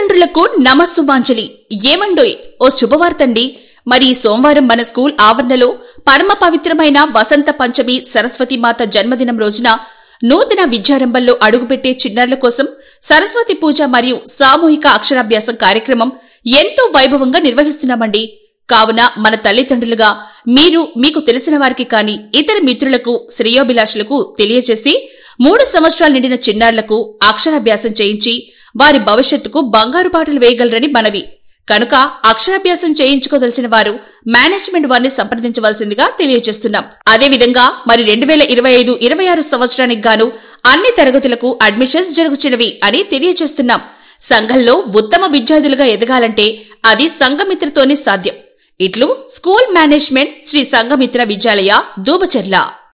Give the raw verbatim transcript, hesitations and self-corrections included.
తల్లిదండ్రులకు నమస్సుమాంజలి. ఏమండోయ్, ఓ శుభవార్తండి. మరి సోమవారం మన స్కూల్ ఆవరణలో పరమ పవిత్రమైన వసంత పంచమి సరస్వతి మాత జన్మదినం రోజున నూతన విద్యారంభంలో అడుగుపెట్టే చిన్నారుల కోసం సరస్వతి పూజ మరియు సామూహిక అక్షరాభ్యాసం కార్యక్రమం ఎంతో వైభవంగా నిర్వహిస్తున్నామండి. కావున మన తల్లిదండ్రులుగా మీరు మీకు తెలిసిన వారికి కాని ఇతర మిత్రులకు శ్రేయోభిలాషులకు తెలియజేసి మూడు సంవత్సరాలు నిండిన చిన్నారులకు అక్షరాభ్యాసం చేయించి వారి భవిష్యత్తుకు బంగారు బాటలు వేయగలరని మనవి. కనుక అక్షరాభ్యాసం చేయించుకోదలిచిన వారు మేనేజ్మెంట్ వారిని సంప్రదించవలసిందిగా తెలియజేస్తున్నాం. అదేవిధంగా మరి రెండు వేల ఇరవై ఐదు ఇరవై ఆరు సంవత్సరానికి గాను అన్ని తరగతులకు అడ్మిషన్స్ జరుగుతున్నవి అని తెలియజేస్తున్నాం. సంఘంలో ఉత్తమ విద్యార్థులుగా ఎదగాలంటే అది సంఘమిత్రతోనే సాధ్యం. ఇట్లు స్కూల్ మేనేజ్మెంట్, శ్రీ సంఘమిత్ర విద్యాలయ, దూబచెర్ల.